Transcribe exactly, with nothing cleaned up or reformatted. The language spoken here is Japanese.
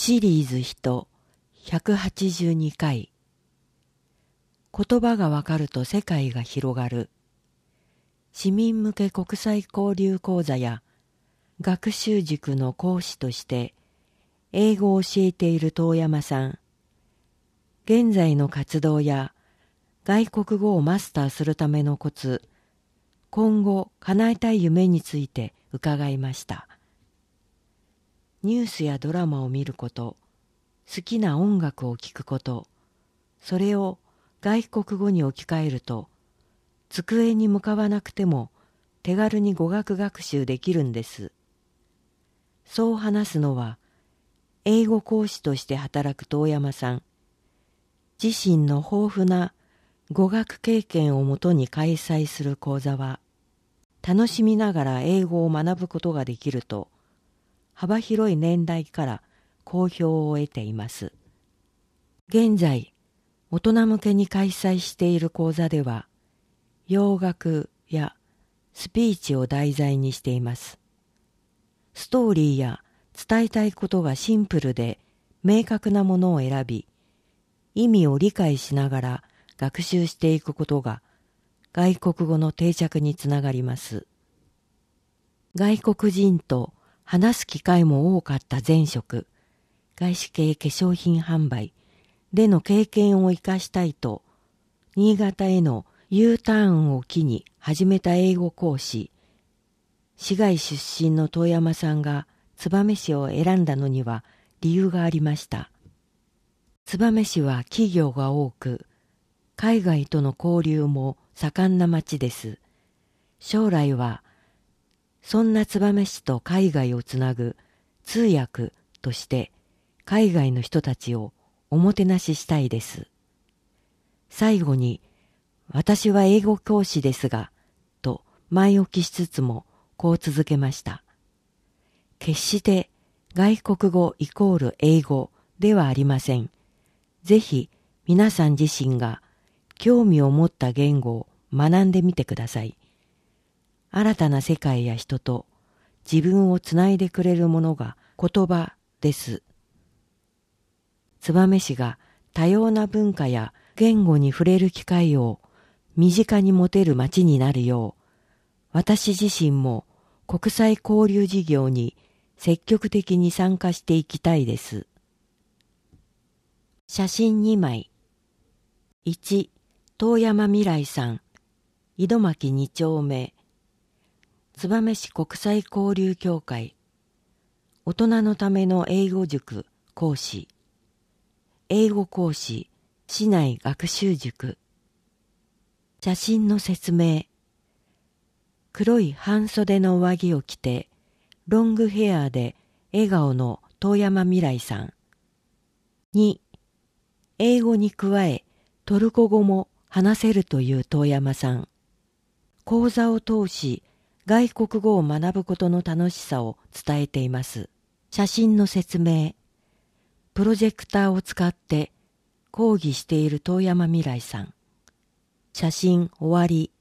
シリーズいちひゃくはちじゅうにかい。言葉がわかると世界が広がる。市民向け国際交流講座や学習塾の講師として英語を教えている遠山さん。現在の活動や外国語をマスターするためのコツ、今後叶えたい夢について伺いました。ニュースやドラマを見ること、好きな音楽を聴くこと、それを外国語に置き換えると、机に向かわなくても手軽に語学学習できるんです。そう話すのは、英語講師として働く遠山さん。自身の豊富な語学経験をもとに開催する講座は、楽しみながら英語を学ぶことができると、幅広い年代から好評を得ています。現在、大人向けに開催している講座では、洋楽やスピーチを題材にしています。ストーリーや伝えたいことがシンプルで明確なものを選び、意味を理解しながら学習していくことが外国語の定着につながります。外国人と話す機会も多かった前職、外資系化粧品販売での経験を生かしたいと、新潟への U ターンを機に始めた英語講師、市外出身の遠山さんが燕市を選んだのには理由がありました。燕市は企業が多く、海外との交流も盛んな町です。将来は、そんな燕市と海外をつなぐ通訳として海外の人たちをおもてなししたいです。最後に、私は英語教師ですが、と前置きしつつもこう続けました。決して外国語イコール英語ではありません。ぜひ皆さん自身が興味を持った言語を学んでみてください。新たな世界や人と自分をつないでくれるものが言葉です。燕市が多様な文化や言語に触れる機会を身近に持てる街になるよう、私自身も国際交流事業に積極的に参加していきたいです。写真にまい。いち、遠山未来さん、井戸巻に丁目、燕市国際交流協会、大人のための英語塾講師、英語講師、市内学習塾。写真の説明。黒い半袖の上着を着て、ロングヘアで笑顔の遠山未来さん。に、英語に加えトルコ語も話せるという遠山さん。講座を通し、外国語を学ぶことの楽しさを伝えています。写真の説明。プロジェクターを使って講義している遠山未来さん。写真終わり。